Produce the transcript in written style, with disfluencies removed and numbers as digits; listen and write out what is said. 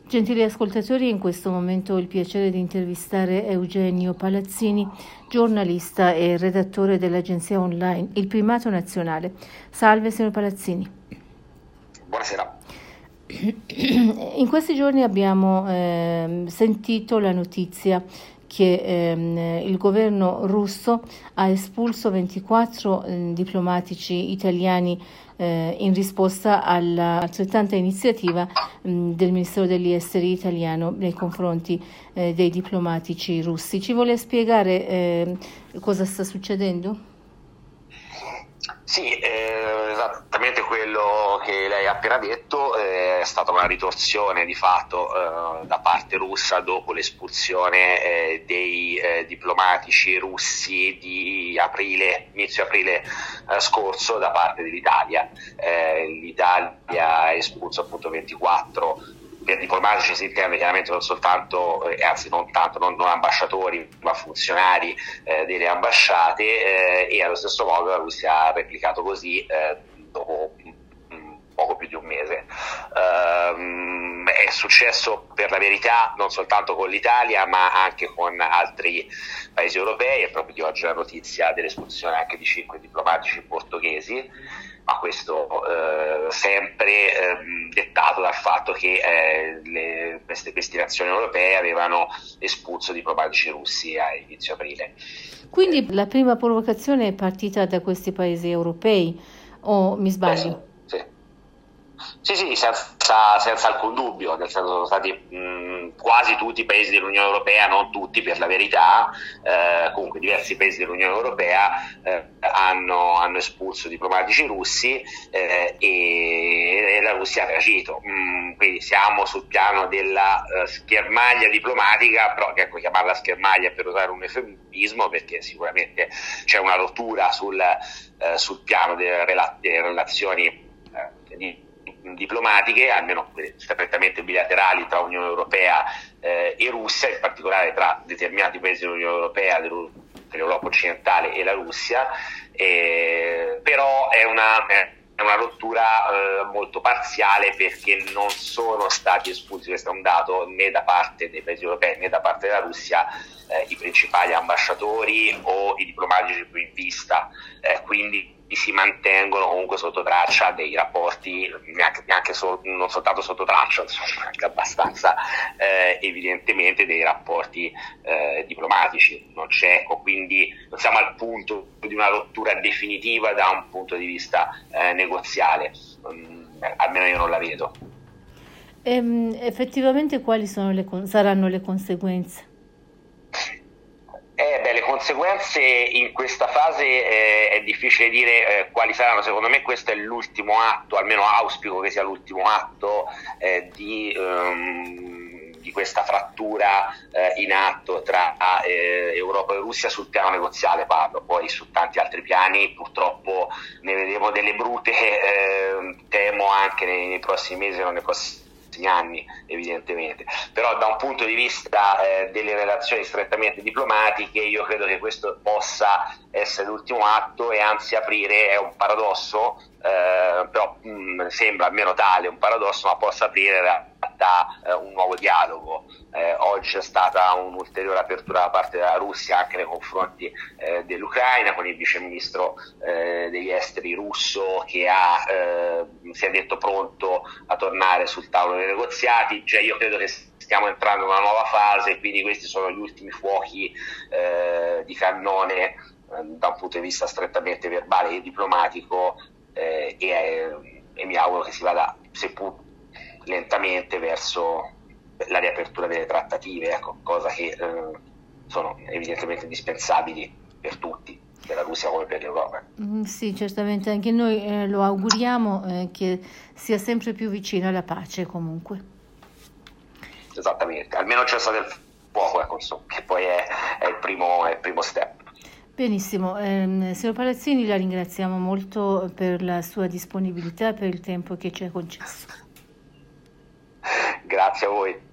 Gentili ascoltatori, in questo momento ho il piacere di intervistare Eugenio Palazzini, giornalista e redattore dell'agenzia online Il Primato Nazionale. Salve, signor Palazzini. Buonasera. In questi giorni abbiamo sentito la notizia che il governo russo ha espulso 24 diplomatici italiani in risposta all'altrettanta iniziativa del Ministero degli Esteri italiano nei confronti dei diplomatici russi. Ci vuole spiegare cosa sta succedendo? Sì, esattamente quello che lei ha appena detto, è stata una ritorsione di fatto da parte russa dopo l'espulsione dei diplomatici russi di inizio aprile scorso da parte dell'Italia. L'Italia ha espulso appunto 24. Per diplomatici si intende chiaramente non soltanto, anzi non tanto, non ambasciatori, ma funzionari delle ambasciate, e allo stesso modo la Russia ha replicato così dopo poco più di un mese. È successo per la verità non soltanto con l'Italia, ma anche con altri paesi europei. È proprio di oggi la notizia dell'espulsione anche di 5 diplomatici portoghesi, ma questo sempre dettato dal fatto che queste nazioni europee avevano espulso diplomatici russi a inizio aprile. Quindi la prima provocazione è partita da questi paesi europei, o mi sbaglio? Sì, senza alcun dubbio, nel senso sono stati quasi tutti i paesi dell'Unione Europea, non tutti per la verità, comunque diversi paesi dell'Unione Europea hanno espulso diplomatici russi e la Russia ha reagito. Quindi siamo sul piano della schermaglia diplomatica, però ecco, chiamarla schermaglia per usare un eufemismo, perché sicuramente c'è una rottura sul piano delle relazioni diplomatiche, almeno strettamente bilaterali tra Unione Europea e Russia, in particolare tra determinati paesi dell'Unione Europea, dell'Europa occidentale e la Russia, però è una rottura molto parziale, perché non sono stati espulsi, questo è un dato, né da parte dei paesi europei né da parte della Russia i principali ambasciatori o i diplomatici più in vista, quindi si mantengono comunque sotto traccia dei rapporti, non soltanto sotto traccia, insomma, anche abbastanza evidentemente dei rapporti diplomatici. Quindi non siamo al punto di una rottura definitiva da un punto di vista negoziale, almeno io non la vedo. Effettivamente quali saranno le conseguenze? Le conseguenze in questa fase è difficile dire quali saranno. Secondo me questo è l'ultimo atto, almeno auspico che sia l'ultimo atto di questa frattura in atto tra Europa e Russia sul piano negoziale, parlo. Poi su tanti altri piani purtroppo ne vedremo delle brute, temo anche nei prossimi mesi, non nei prossimi anni evidentemente, però da un punto di vista delle relazioni strettamente diplomatiche io credo che questo possa essere l'ultimo atto, e anzi aprire, è un paradosso, però sembra almeno tale un paradosso, ma possa aprire in realtà un nuovo dialogo. Oggi c'è stata un'ulteriore apertura da parte della Russia anche nei confronti dell'Ucraina, con il viceministro degli esteri russo che si è detto pronto a tornare sul tavolo dei negoziati. Cioè, io credo che stiamo entrando in una nuova fase, quindi questi sono gli ultimi fuochi di cannone da un punto di vista strettamente verbale e diplomatico, e mi auguro che si vada, seppur lentamente, verso la riapertura delle trattative, ecco, cosa che sono evidentemente indispensabili per tutti, per la Russia come per l'Europa. Sì, certamente anche noi lo auguriamo, che sia sempre più vicino alla pace comunque. Esattamente, almeno c'è stato il fuoco, ecco, insomma, che poi è il primo step. Benissimo, signor Palazzini, la ringraziamo molto per la sua disponibilità e per il tempo che ci ha concesso. Grazie a voi.